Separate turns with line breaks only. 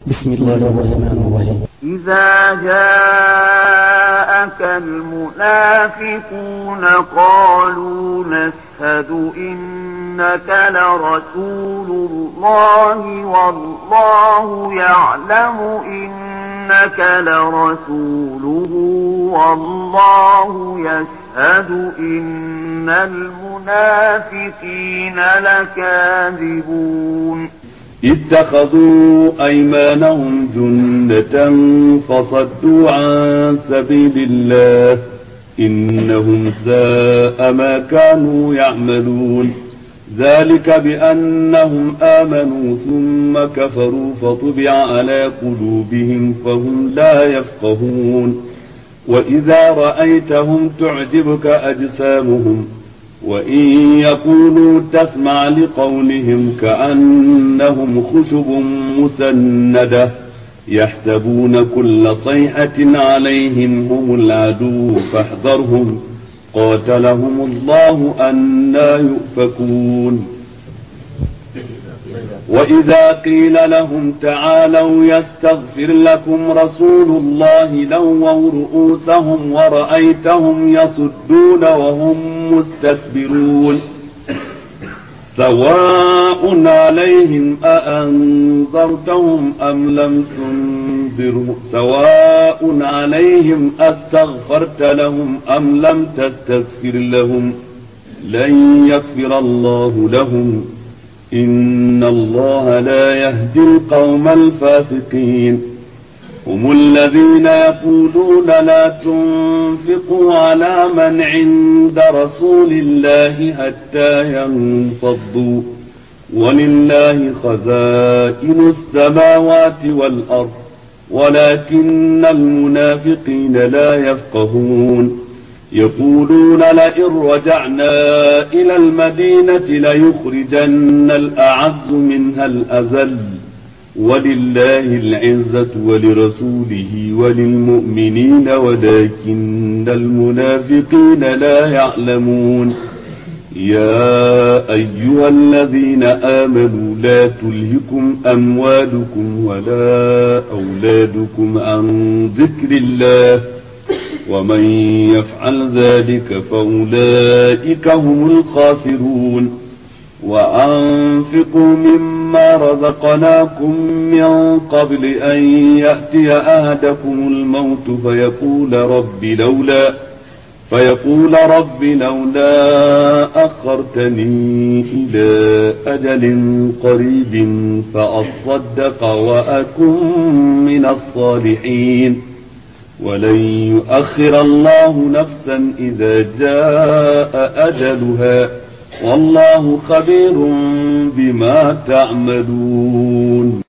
بسم الله الرحمن الرحيم.
إذا جاءك المنافقون قالوا نشهد إنك لرسول الله والله يعلم إنك لرسوله والله يشهد إن المنافقين لكاذبون.
اتخذوا أيمانهم جنة فصدوا عن سبيل الله إنهم ساء ما كانوا يعملون. ذلك بأنهم آمنوا ثم كفروا فطبع على قلوبهم فهم لا يفقهون. وإذا رأيتهم تعجبك أجسامهم وإن يقولوا تسمع لقولهم كأنهم خشب مسندة يحسبون كل صيحة عليهم هم العدو فاحذرهم قاتلهم الله أنى يؤفكون. وإذا قيل لهم تعالوا يستغفر لكم رسول الله لووا رؤوسهم ورأيتهم يصدون وهم مستكبرون. سواء عليهم أأنذرتهم أم لم تنذرهم سواء عليهم أستغفرت لهم أم لم تستغفر لهم لن يغفر الله لهم إن الله لا يهدي القوم الفاسقين. هم الذين يقولون لا تنفقوا على من عند رسول الله حتى ينفضوا ولله خزائن السماوات والأرض ولكن المنافقين لا يفقهون. يقولون لئن رجعنا إلى المدينة ليخرجن الأعز منها الأذل ولله العزة ولرسوله وللمؤمنين ولكن المنافقين لا يعلمون. يا أيها الذين آمنوا لا تلهكم أموالكم ولا أولادكم عن ذكر الله ومن يفعل ذلك فأولئك هم الخاسرون. وأنفقوا مما رزقناكم من قبل أن يأتي أحدكم الموت فيقول رب لولا أخرتني إلى أجل قريب فأصدق وأكن من الصالحين ولن يؤخر الله نفسا إذا جاء أجلها والله خبير بما تعملون.